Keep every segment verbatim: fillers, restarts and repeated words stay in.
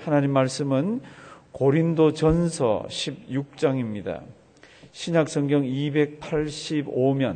하나님 말씀은 고린도전서 십육 장입니다. 신약성경 이백팔십오 면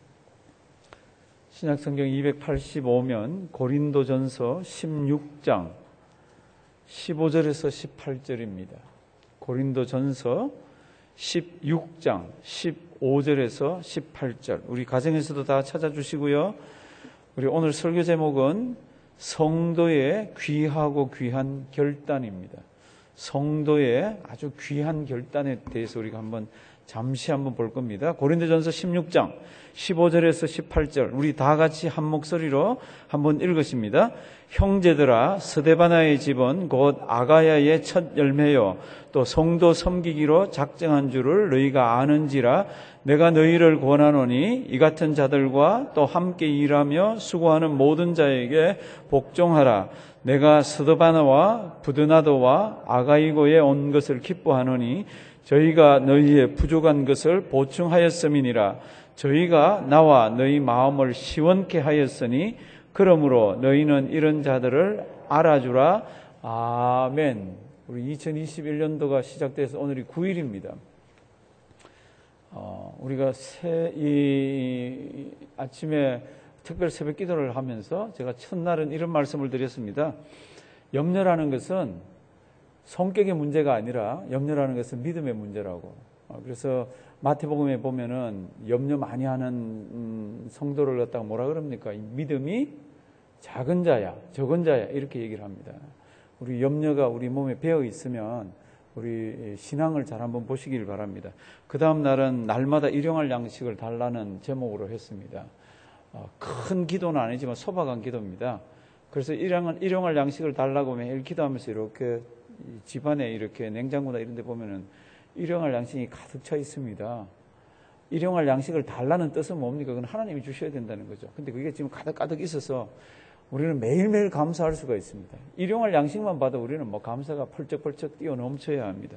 신약성경 이백팔십오 면 고린도전서 십육 장 십오 절에서 십팔 절입니다. 고린도전서 십육 장 십오 절에서 십팔 절. 우리 가정에서도 다 찾아주시고요. 우리 오늘 설교 제목은 성도의 귀하고 귀한 결단입니다. 성도의 아주 귀한 결단에 대해서 우리가 한번 잠시 한번 볼 겁니다. 고린도전서 십육 장 십오 절에서 십팔 절 우리 다 같이 한 목소리로 한번 읽으십니다. 형제들아, 스데바나의 집은 곧 아가야의 첫 열매요 또 성도 섬기기로 작정한 줄을 너희가 아는지라 내가 너희를 권하노니 이 같은 자들과 또 함께 일하며 수고하는 모든 자에게 복종하라. 내가 스데바나와 부드나도와 아가이고에 온 것을 기뻐하노니 저희가 너희의 부족한 것을 보충하였음이니라. 저희가 나와 너희 마음을 시원케 하였으니 그러므로 너희는 이런 자들을 알아주라. 아멘. 우리 이천이십일 년도가 시작돼서 오늘이 구 일입니다. 어, 우리가 새, 이, 아침에 특별 새벽 기도를 하면서 제가 첫날은 이런 말씀을 드렸습니다. 염려라는 것은 성격의 문제가 아니라 염려라는 것은 믿음의 문제라고. 어, 그래서 마태복음에 보면은 염려 많이 하는 음, 성도를 갖다가 뭐라 그럽니까? 믿음이 작은 자야, 적은 자야 이렇게 얘기를 합니다. 우리 염려가 우리 몸에 배어 있으면 우리 신앙을 잘 한번 보시길 바랍니다. 그 다음 날은 날마다 일용할 양식을 달라는 제목으로 했습니다. 어, 큰 기도는 아니지만 소박한 기도입니다. 그래서 일용할, 일용할 양식을 달라고 매일 기도하면서 이렇게 집안에 이렇게 냉장고나 이런 데 보면은 일용할 양식이 가득 차 있습니다. 일용할 양식을 달라는 뜻은 뭡니까? 그건 하나님이 주셔야 된다는 거죠. 근데 그게 지금 가득가득 있어서 우리는 매일매일 감사할 수가 있습니다. 일용할 양식만 봐도 우리는 뭐 감사가 펄쩍펄쩍 뛰어넘쳐야 합니다.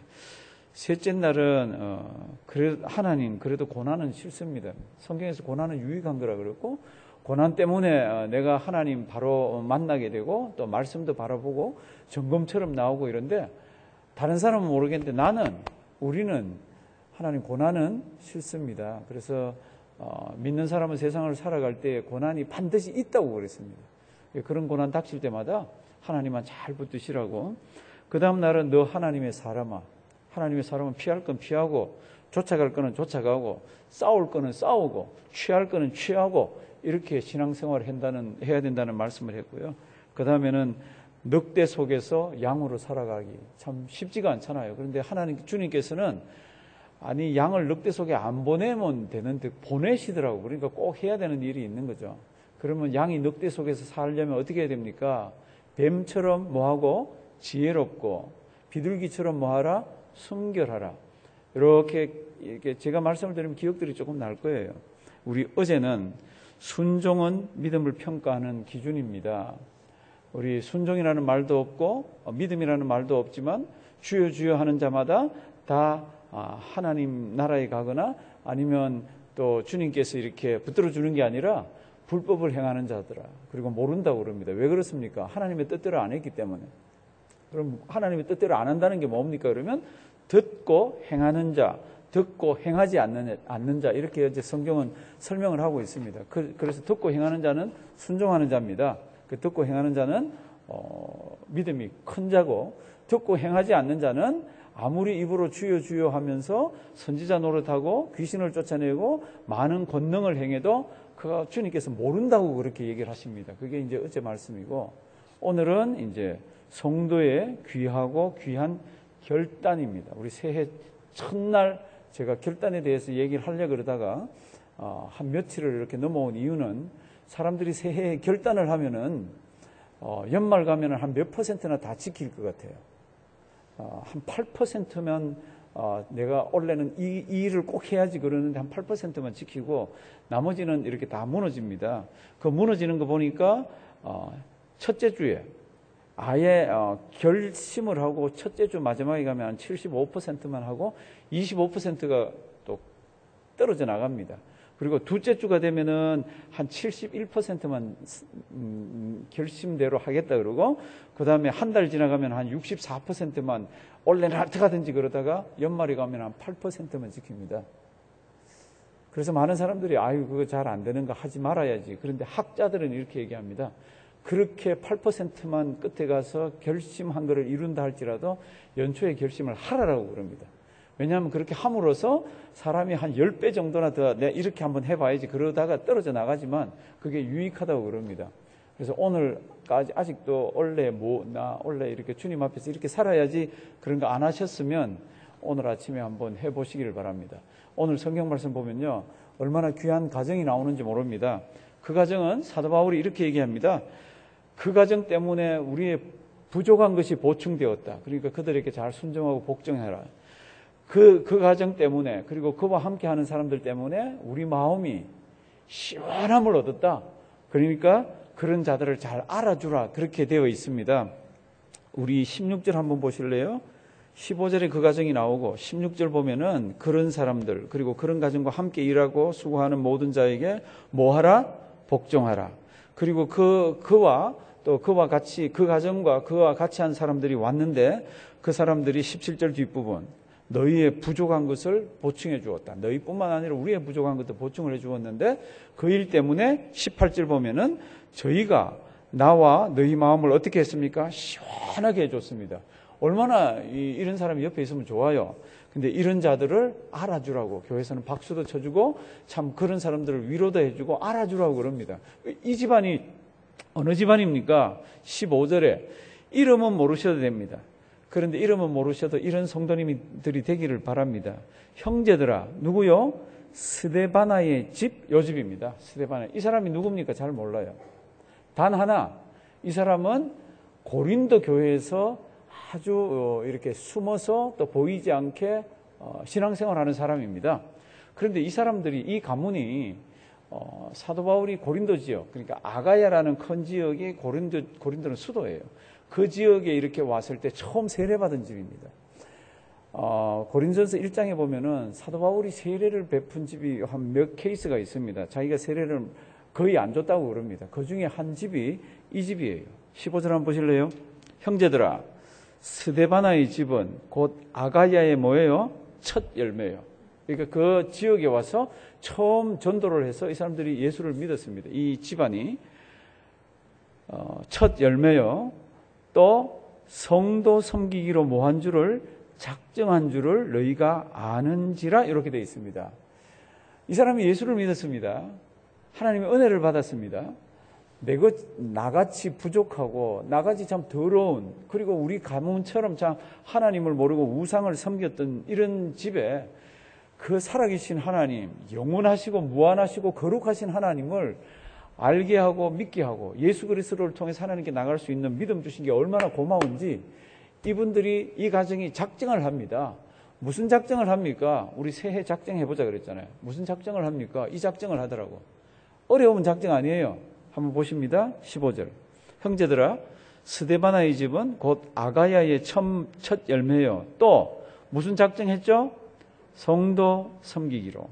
셋째 날은 어, 그래도 하나님 그래도 고난은 싫습니다. 성경에서 고난은 유익한 거라 그랬고 고난 때문에 어, 내가 하나님 바로 만나게 되고 또 말씀도 바라보고 점검처럼 나오고 이런데 다른 사람은 모르겠는데 나는 우리는 하나님 고난은 싫습니다. 그래서 어, 믿는 사람은 세상을 살아갈 때 고난이 반드시 있다고 그랬습니다. 그런 고난 닥칠 때마다 하나님만 잘 붙드시라고. 그 다음 날은 너 하나님의 사람아. 하나님의 사람은 피할 건 피하고 쫓아갈 거는 쫓아가고 싸울 거는 싸우고 취할 거는 취하고 이렇게 신앙생활을 한다는, 해야 된다는 말씀을 했고요. 그 다음에는 늑대 속에서 양으로 살아가기 참 쉽지가 않잖아요. 그런데 하나님 주님께서는 아니 양을 늑대 속에 안 보내면 되는데 보내시더라고. 그러니까 꼭 해야 되는 일이 있는 거죠. 그러면 양이 늑대 속에서 살려면 어떻게 해야 됩니까? 뱀처럼 뭐하고 지혜롭고 비둘기처럼 뭐하라? 순결하라. 이렇게, 이렇게 제가 말씀을 드리면 기억들이 조금 날 거예요. 우리 어제는 순종은 믿음을 평가하는 기준입니다. 우리 순종이라는 말도 없고 믿음이라는 말도 없지만 주여 주여 하는 자마다 다 하나님 나라에 가거나 아니면 또 주님께서 이렇게 붙들어 주는 게 아니라 불법을 행하는 자들아. 그리고 모른다고 그럽니다. 왜 그렇습니까? 하나님의 뜻대로 안 했기 때문에. 그럼 하나님의 뜻대로 안 한다는 게 뭡니까? 그러면 듣고 행하는 자, 듣고 행하지 않는, 않는 자 이렇게 이제 성경은 설명을 하고 있습니다. 그, 그래서 듣고 행하는 자는 순종하는 자입니다. 그 듣고 행하는 자는 어, 믿음이 큰 자고 듣고 행하지 않는 자는 아무리 입으로 주여 주여 하면서 선지자 노릇하고 귀신을 쫓아내고 많은 권능을 행해도 그가 주님께서 모른다고 그렇게 얘기를 하십니다. 그게 이제 어제 말씀이고 오늘은 이제 성도의 귀하고 귀한 결단입니다. 우리 새해 첫날 제가 결단에 대해서 얘기를 하려고 그러다가 어, 한 며칠을 이렇게 넘어온 이유는 사람들이 새해에 결단을 하면은 어, 연말 가면은 한 몇 퍼센트나 다 지킬 것 같아요. 어, 한 팔 퍼센트면 어, 내가 원래는 이, 이 일을 꼭 해야지 그러는데 한 팔 퍼센트만 지키고 나머지는 이렇게 다 무너집니다. 그 무너지는 거 보니까 어, 첫째 주에 아예 어, 결심을 하고 첫째 주 마지막에 가면 한 칠십오 퍼센트만 하고 이십오 퍼센트가 또 떨어져 나갑니다. 그리고 둘째 주가 되면은 한 칠십일 퍼센트만 음, 결심대로 하겠다 그러고, 그 다음에 한 달 지나가면 한 육십사 퍼센트만 원래는 어떡하든지 그러다가 연말에 가면 한 팔 퍼센트만 지킵니다. 그래서 많은 사람들이 아유 그거 잘 안 되는 거 하지 말아야지. 그런데 학자들은 이렇게 얘기합니다. 그렇게 팔 퍼센트만 끝에 가서 결심한 거를 이룬다 할지라도 연초에 결심을 하라라고 그럽니다. 왜냐하면 그렇게 함으로써 사람이 한 십 배 정도나 더 내가 이렇게 한번 해봐야지 그러다가 떨어져 나가지만 그게 유익하다고 그럽니다. 그래서 오늘까지 아직도 원래 뭐 나 원래 이렇게 주님 앞에서 이렇게 살아야지 그런 거 안 하셨으면 오늘 아침에 한번 해보시기를 바랍니다. 오늘 성경 말씀 보면요, 얼마나 귀한 가정이 나오는지 모릅니다. 그 가정은 사도 바울이 이렇게 얘기합니다. 그 가정 때문에 우리의 부족한 것이 보충되었다. 그러니까 그들에게 잘 순종하고 복종해라. 그, 그 가정 때문에, 그리고 그와 함께 하는 사람들 때문에 우리 마음이 시원함을 얻었다. 그러니까 그런 자들을 잘 알아주라. 그렇게 되어 있습니다. 우리 십육 절 한번 보실래요? 십오 절에 그 가정이 나오고 십육 절 보면은 그런 사람들, 그리고 그런 가정과 함께 일하고 수고하는 모든 자에게 뭐하라? 복종하라. 그리고 그, 그와 또 그와 같이, 그 가정과 그와 같이 한 사람들이 왔는데 그 사람들이 십칠 절 뒷부분, 너희의 부족한 것을 보충해 주었다. 너희뿐만 아니라 우리의 부족한 것도 보충을 해 주었는데 그 일 때문에 십팔 절 보면은 저희가 나와 너희 마음을 어떻게 했습니까? 시원하게 해줬습니다. 얼마나 이, 이런 사람이 옆에 있으면 좋아요. 근데 이런 자들을 알아주라고 교회에서는 박수도 쳐주고 참 그런 사람들을 위로도 해주고 알아주라고 그럽니다. 이 집안이 어느 집안입니까? 십오 절에 이름은 모르셔도 됩니다. 그런데 이름은 모르셔도 이런 성도님들이 되기를 바랍니다. 형제들아, 누구요? 스데바나의 집, 요 집입니다. 스데바나. 이 사람이 누굽니까? 잘 몰라요. 단 하나, 이 사람은 고린도 교회에서 아주 이렇게 숨어서 또 보이지 않게 신앙생활하는 사람입니다. 그런데 이 사람들이, 이 가문이 사도 바울이 고린도 지역, 그러니까 아가야라는 큰 지역이 고린도, 고린도는 수도예요. 그 지역에 이렇게 왔을 때 처음 세례받은 집입니다. 어, 고린도전서 일 장에 보면은 사도 바울이 세례를 베푼 집이 한 몇 케이스가 있습니다. 자기가 세례를 거의 안 줬다고 그럽니다. 그 중에 한 집이 이 집이에요. 십오 절 한번 보실래요? 형제들아, 스데바나의 집은 곧 아가야의 뭐예요? 첫 열매예요. 그러니까 그 지역에 와서 처음 전도를 해서 이 사람들이 예수를 믿었습니다. 이 집안이 어, 첫 열매요. 또 성도 섬기기로 모한 줄을 작정한 줄을 너희가 아는지라 이렇게 되어 있습니다. 이 사람이 예수를 믿었습니다. 하나님의 은혜를 받았습니다. 내가 나같이 부족하고 나같이 참 더러운, 그리고 우리 가문처럼 참 하나님을 모르고 우상을 섬겼던 이런 집에 그 살아계신 하나님, 영원하시고 무한하시고 거룩하신 하나님을 알게 하고 믿게 하고 예수 그리스도를 통해서 하나님께 나갈 수 있는 믿음 주신 게 얼마나 고마운지 이분들이, 이 가정이 작정을 합니다. 무슨 작정을 합니까? 우리 새해 작정해보자 그랬잖아요. 무슨 작정을 합니까? 이 작정을 하더라고. 어려우면 작정 아니에요. 한번 보십니다. 십오 절. 형제들아, 스데바나의 집은 곧 아가야의 첫, 첫 열매요. 또 무슨 작정했죠? 성도 섬기기로.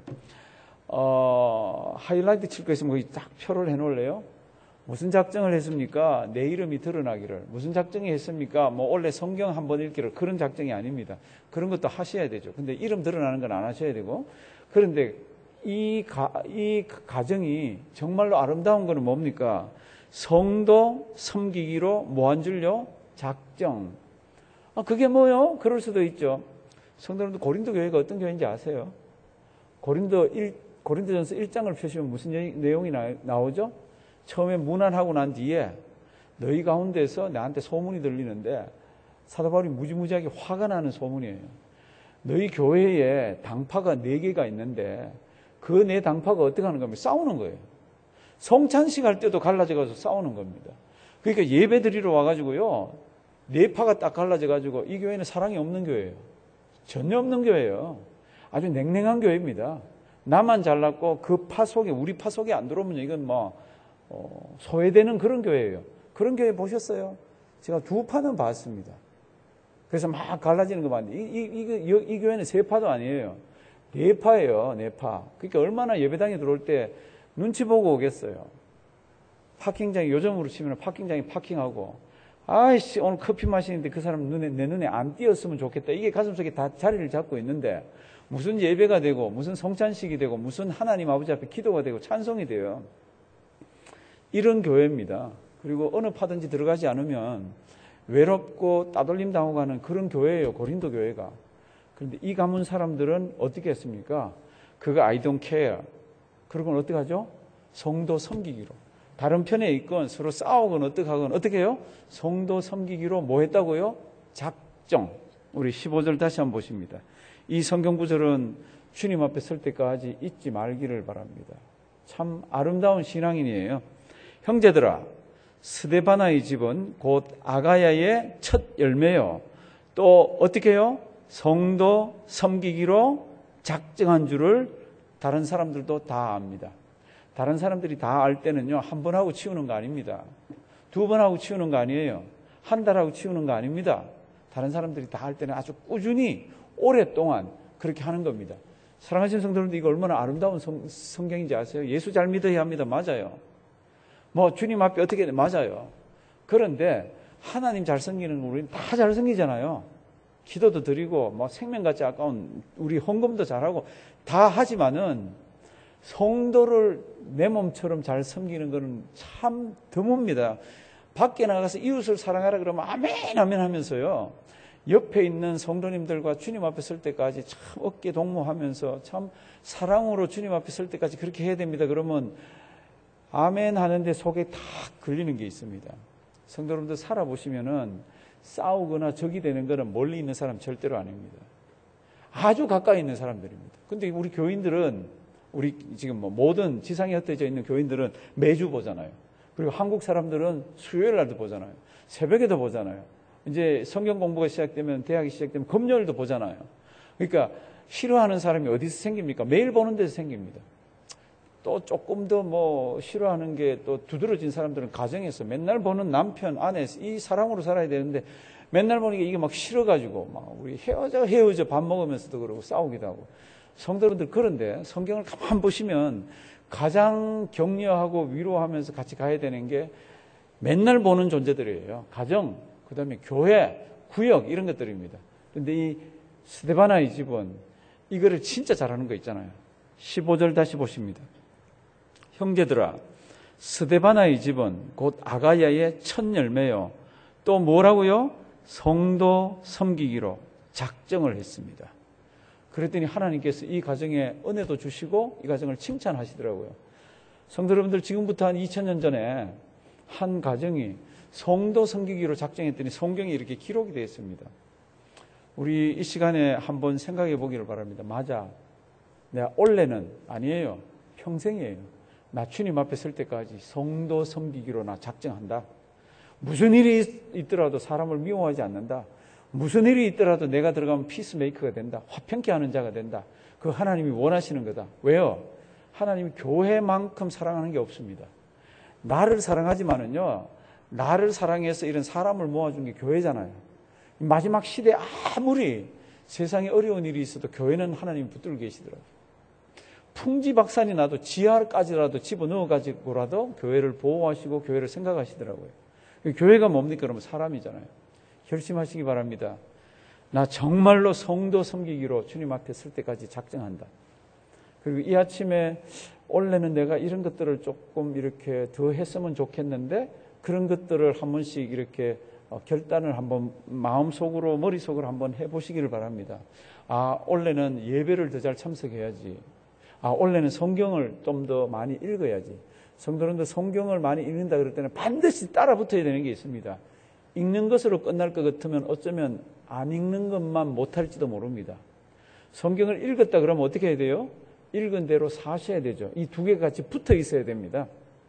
어, 하이라이트 칠 거 있으면 거기 딱 표를 해놓을래요? 무슨 작정을 했습니까? 내 이름이 드러나기를. 무슨 작정이 했습니까? 뭐 원래 성경 한번 읽기를. 그런 작정이 아닙니다. 그런 것도 하셔야 되죠. 근데 이름 드러나는 건 안 하셔야 되고. 그런데 이, 가, 이 가정이 정말로 아름다운 거는 뭡니까? 성도 섬기기로 뭐 한 줄요? 작정. 아, 그게 뭐요? 그럴 수도 있죠. 성도님들, 고린도 교회가 어떤 교회인지 아세요? 고린도 일, 고린도전서 일 장을 펴시면 무슨 내용이 나, 나오죠? 처음에 문안하고 난 뒤에 너희 가운데서 나한테 소문이 들리는데, 사도 바울이 무지무지하게 화가 나는 소문이에요. 너희 교회에 당파가 네 개가 있는데 그 네 당파가 어떻게 하는 겁니까? 싸우는 거예요. 성찬식 할 때도 갈라져 가서 싸우는 겁니다. 그러니까 예배 드리러 와가지고요, 네 파가 딱 갈라져 가지고 이 교회는 사랑이 없는 교회예요. 전혀 없는 교회예요. 아주 냉랭한 교회입니다. 나만 잘났고 그 파 속에, 우리 파 속에 안 들어오면 이건 뭐 어, 소외되는 그런 교회예요. 그런 교회 보셨어요? 제가 두 파는 봤습니다. 그래서 막 갈라지는 거 봤는데 이, 이, 이, 이, 이 교회는 세 파도 아니에요. 네파예요, 네파. 그러니까 얼마나 예배당에 들어올 때 눈치 보고 오겠어요. 파킹장이, 요즘으로 치면 파킹장이 파킹하고, 아이씨, 오늘 커피 마시는데 그 사람 눈에, 내 눈에 안 띄었으면 좋겠다. 이게 가슴속에 다 자리를 잡고 있는데, 무슨 예배가 되고, 무슨 성찬식이 되고, 무슨 하나님 아버지 앞에 기도가 되고, 찬송이 돼요. 이런 교회입니다. 그리고 어느 파든지 들어가지 않으면 외롭고 따돌림 당하고 가는 그런 교회예요, 고린도 교회가. 그런데 이 가문 사람들은 어떻게 했습니까? 그가 I don't care. 그러고는 어떻게 하죠? 성도 섬기기로. 다른 편에 있건 서로 싸우건 어떻게 하건 어떻게 해요? 성도 섬기기로 뭐 했다고요? 작정. 우리 십오 절 다시 한번 보십니다. 이 성경 구절은 주님 앞에 설 때까지 잊지 말기를 바랍니다. 참 아름다운 신앙인이에요. 형제들아, 스데바나의 집은 곧 아가야의 첫 열매요. 또 어떻게 해요? 성도 섬기기로 작정한 줄을 다른 사람들도 다 압니다. 다른 사람들이 다 알 때는요, 한 번 하고 치우는 거 아닙니다. 두 번 하고 치우는 거 아니에요. 한 달 하고 치우는 거 아닙니다. 다른 사람들이 다 할 때는 아주 꾸준히 오랫동안 그렇게 하는 겁니다. 사랑하시는 성도님들, 이거 얼마나 아름다운 성, 성경인지 아세요? 예수 잘 믿어야 합니다. 맞아요. 뭐 주님 앞에 어떻게 돼? 맞아요. 그런데 하나님 잘 섬기는 우리는 다 잘 섬기잖아요. 기도도 드리고 뭐 생명같이 아까운 우리 헌금도 잘하고 다 하지만은 성도를 내 몸처럼 잘 섬기는 것은 참 드뭅니다. 밖에 나가서 이웃을 사랑하라 그러면 아멘 아멘 하면서요, 옆에 있는 성도님들과 주님 앞에 설 때까지 참 어깨 동무하면서 참 사랑으로 주님 앞에 설 때까지 그렇게 해야 됩니다. 그러면 아멘 하는데 속에 다 걸리는 게 있습니다. 성도 여러분들 살아보시면은 싸우거나 적이 되는 것은 멀리 있는 사람 절대로 아닙니다. 아주 가까이 있는 사람들입니다. 근데 우리 교인들은, 우리 지금 뭐 모든 지상에 흩어져 있는 교인들은 매주 보잖아요. 그리고 한국 사람들은 수요일 날도 보잖아요. 새벽에도 보잖아요. 이제 성경 공부가 시작되면, 대학이 시작되면 금요일도 보잖아요. 그러니까 싫어하는 사람이 어디서 생깁니까? 매일 보는 데서 생깁니다. 또 조금 더 뭐 싫어하는 게 또 두드러진 사람들은 가정에서 맨날 보는 남편, 아내, 이 사랑으로 살아야 되는데 맨날 보니까 이게 막 싫어가지고 막 우리 헤어져 헤어져 밥 먹으면서도 그러고 싸우기도 하고. 성도분들, 그런데 성경을 가만 보시면 가장 격려하고 위로하면서 같이 가야 되는 게 맨날 보는 존재들이에요. 가정, 그 다음에 교회, 구역, 이런 것들입니다. 그런데 이 스데바나의 집은 이거를 진짜 잘하는 거 있잖아요. 십오 절 다시 보십니다. 형제들아, 스데바나의 집은 곧 아가야의 첫 열매요. 또 뭐라고요? 성도 섬기기로 작정을 했습니다. 그랬더니 하나님께서 이 가정에 은혜도 주시고 이 가정을 칭찬하시더라고요. 성도 여러분들, 지금부터 한 이천 년 전에 한 가정이 성도 섬기기로 작정했더니 성경에 이렇게 기록이 되어 있습니다. 우리 이 시간에 한번 생각해 보기를 바랍니다. 맞아, 내가 원래는 아니에요, 평생이에요. 나 주님 앞에 설 때까지 성도 섬기기로 나 작정한다. 무슨 일이 있더라도 사람을 미워하지 않는다. 무슨 일이 있더라도 내가 들어가면 피스메이커가 된다. 화평케 하는 자가 된다. 그 하나님이 원하시는 거다. 왜요? 하나님이 교회만큼 사랑하는 게 없습니다. 나를 사랑하지만은요, 나를 사랑해서 이런 사람을 모아준 게 교회잖아요. 마지막 시대에 아무리 세상에 어려운 일이 있어도 교회는 하나님이 붙들고 계시더라고요. 풍지박산이 나도 지하까지라도 집어넣어가지고라도 교회를 보호하시고 교회를 생각하시더라고요. 교회가 뭡니까? 그러면 사람이잖아요. 결심하시기 바랍니다. 나 정말로 성도 섬기기로 주님 앞에 설 때까지 작정한다. 그리고 이 아침에 원래는 내가 이런 것들을 조금 이렇게 더 했으면 좋겠는데 그런 것들을 한 번씩 이렇게 결단을 한번 마음속으로, 머릿속으로 한번 해보시기를 바랍니다. 아, 원래는 예배를 더 잘 참석해야지. 아, 원래는 성경을 좀 더 많이 읽어야지. 성도님들, 성경을 많이 읽는다 그럴 때는 반드시 따라 붙어야 되는 게 있습니다. 읽는 것으로 끝날 것 같으면 어쩌면 안 읽는 것만 못할지도 모릅니다. 성경을 읽었다 그러면 어떻게 해야 돼요? 읽은 대로 사셔야 되죠. 이 두 개가 같이 붙어 있어야 됩니다.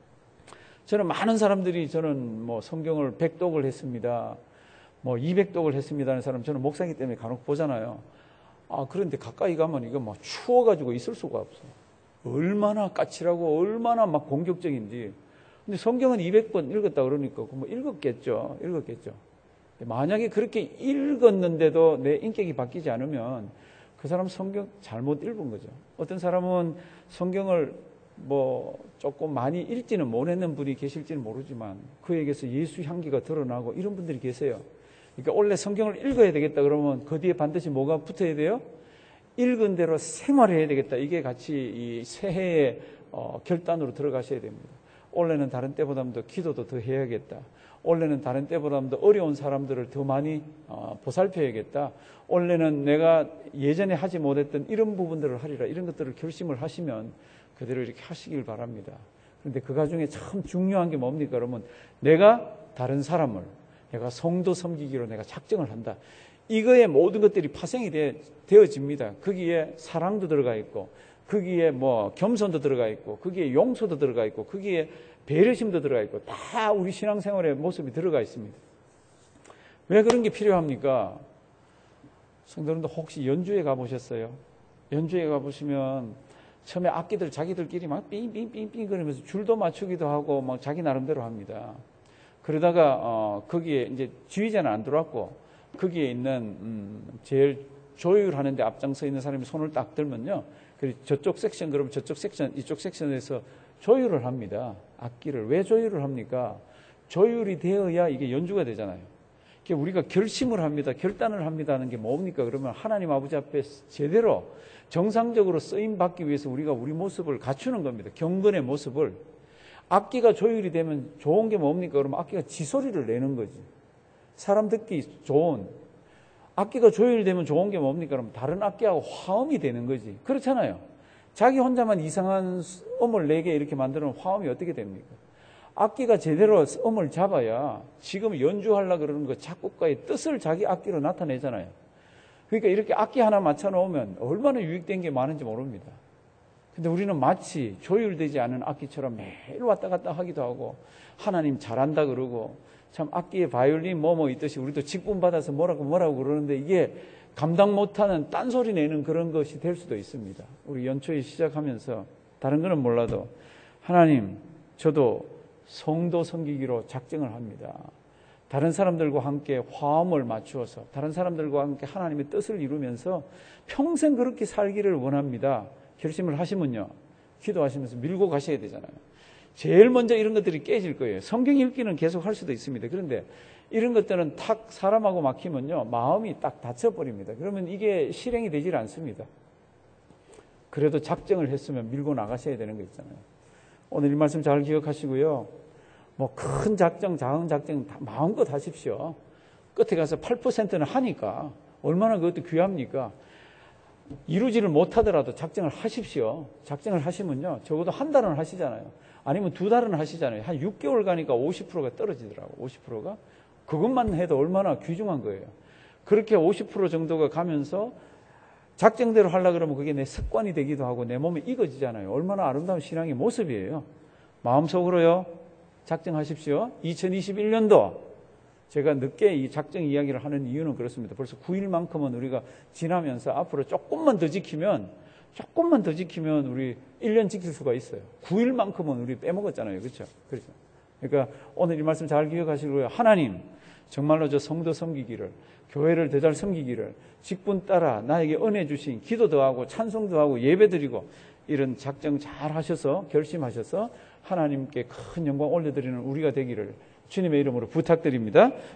저는 많은 사람들이, 저는 뭐 성경을 백 독을 했습니다, 뭐 이백 독을 했습니다 하는 사람 저는 목사이기 때문에 간혹 보잖아요. 아, 그런데 가까이 가면 이거 막 추워가지고 있을 수가 없어. 얼마나 까칠하고 얼마나 막 공격적인지. 근데 성경은 이백 번 읽었다 그러니까 뭐 읽었겠죠. 읽었겠죠. 만약에 그렇게 읽었는데도 내 인격이 바뀌지 않으면 그 사람 성경 잘못 읽은 거죠. 어떤 사람은 성경을 뭐 조금 많이 읽지는 못했는 분이 계실지는 모르지만 그에게서 예수 향기가 드러나고 이런 분들이 계세요. 그러니까 원래 성경을 읽어야 되겠다 그러면 그 뒤에 반드시 뭐가 붙어야 돼요? 읽은 대로 생활해야 되겠다. 이게 같이 이 새해의 어, 결단으로 들어가셔야 됩니다. 올해는 다른 때보다는 더 기도도 더 해야겠다. 올해는 다른 때보다는 더 어려운 사람들을 더 많이 어, 보살펴야겠다. 올해는 내가 예전에 하지 못했던 이런 부분들을 하리라. 이런 것들을 결심을 하시면 그대로 이렇게 하시길 바랍니다. 그런데 그 가중에 참 중요한 게 뭡니까? 그러면 내가 다른 사람을 내가 성도 섬기기로 내가 작정을 한다. 이거에 모든 것들이 파생이 되, 되어집니다. 거기에 사랑도 들어가 있고 거기에 뭐 겸손도 들어가 있고 거기에 용서도 들어가 있고 거기에 배려심도 들어가 있고 다 우리 신앙생활의 모습이 들어가 있습니다. 왜 그런 게 필요합니까? 성도님들 혹시 연주회 가보셨어요? 연주회 가보시면 처음에 악기들 자기들끼리 막 삥삥삥삥 그러면서 줄도 맞추기도 하고 막 자기 나름대로 합니다. 그러다가 어 거기에 이제 지휘자는 안 들어왔고 거기에 있는 음 제일 조율하는데 앞장서 있는 사람이 손을 딱 들면요. 그리고 저쪽 섹션 그러면 저쪽 섹션 이쪽 섹션에서 조율을 합니다. 악기를 왜 조율을 합니까? 조율이 되어야 이게 연주가 되잖아요. 우리가 결심을 합니다. 결단을 합니다 하는 게 뭡니까? 그러면 하나님 아버지 앞에 제대로 정상적으로 쓰임 받기 위해서 우리가 우리 모습을 갖추는 겁니다. 경건의 모습을. 악기가 조율이 되면 좋은 게 뭡니까? 그러면 악기가 지소리를 내는 거지. 사람 듣기 좋은. 악기가 조율되면 좋은 게 뭡니까? 그러면 다른 악기하고 화음이 되는 거지. 그렇잖아요. 자기 혼자만 이상한 음을 내게 이렇게 만들면 화음이 어떻게 됩니까? 악기가 제대로 음을 잡아야 지금 연주하려고 그러는 거 작곡가의 뜻을 자기 악기로 나타내잖아요. 그러니까 이렇게 악기 하나 맞춰놓으면 얼마나 유익된 게 많은지 모릅니다. 근데 우리는 마치 조율되지 않은 악기처럼 매일 왔다 갔다 하기도 하고 하나님 잘한다 그러고 참 악기에 바이올린 뭐뭐 있듯이 우리도 직분 받아서 뭐라고 뭐라고 그러는데 이게 감당 못하는 딴소리 내는 그런 것이 될 수도 있습니다. 우리 연초에 시작하면서 다른 거는 몰라도 하나님 저도 성도 섬기기로 작정을 합니다. 다른 사람들과 함께 화음을 맞추어서 다른 사람들과 함께 하나님의 뜻을 이루면서 평생 그렇게 살기를 원합니다. 결심을 하시면요. 기도하시면서 밀고 가셔야 되잖아요. 제일 먼저 이런 것들이 깨질 거예요. 성경 읽기는 계속 할 수도 있습니다. 그런데 이런 것들은 탁 사람하고 막히면요. 마음이 딱 닫혀버립니다. 그러면 이게 실행이 되질 않습니다. 그래도 작정을 했으면 밀고 나가셔야 되는 거 있잖아요. 오늘 이 말씀 잘 기억하시고요. 뭐 큰 작정, 작은 작정 다 마음껏 하십시오. 끝에 가서 팔 퍼센트는 하니까 얼마나 그것도 귀합니까? 이루지를 못하더라도 작정을 하십시오. 작정을 하시면요. 적어도 한 달은 하시잖아요. 아니면 두 달은 하시잖아요. 한 육 개월 가니까 오십 퍼센트가 떨어지더라고요. 오십 퍼센트가. 그것만 해도 얼마나 귀중한 거예요. 그렇게 오십 퍼센트 정도가 가면서 작정대로 하려고 그러면 그게 내 습관이 되기도 하고 내 몸에 익어지잖아요. 얼마나 아름다운 신앙의 모습이에요. 마음속으로요. 작정하십시오. 이천이십일 년도 제가 늦게 이 작정 이야기를 하는 이유는 그렇습니다. 벌써 구 일만큼은 우리가 지나면서 앞으로 조금만 더 지키면 조금만 더 지키면 우리 일 년 지킬 수가 있어요. 구 일만큼은 우리 빼먹었잖아요. 그렇죠? 그렇죠. 그러니까 오늘 이 말씀 잘 기억하시고요. 하나님 정말로 저 성도 섬기기를 교회를 더 잘 섬기기를 직분 따라 나에게 은혜 주신 기도도 하고 찬송도 하고 예배드리고 이런 작정 잘 하셔서 결심하셔서 하나님께 큰 영광 올려드리는 우리가 되기를 주님의 이름으로 부탁드립니다.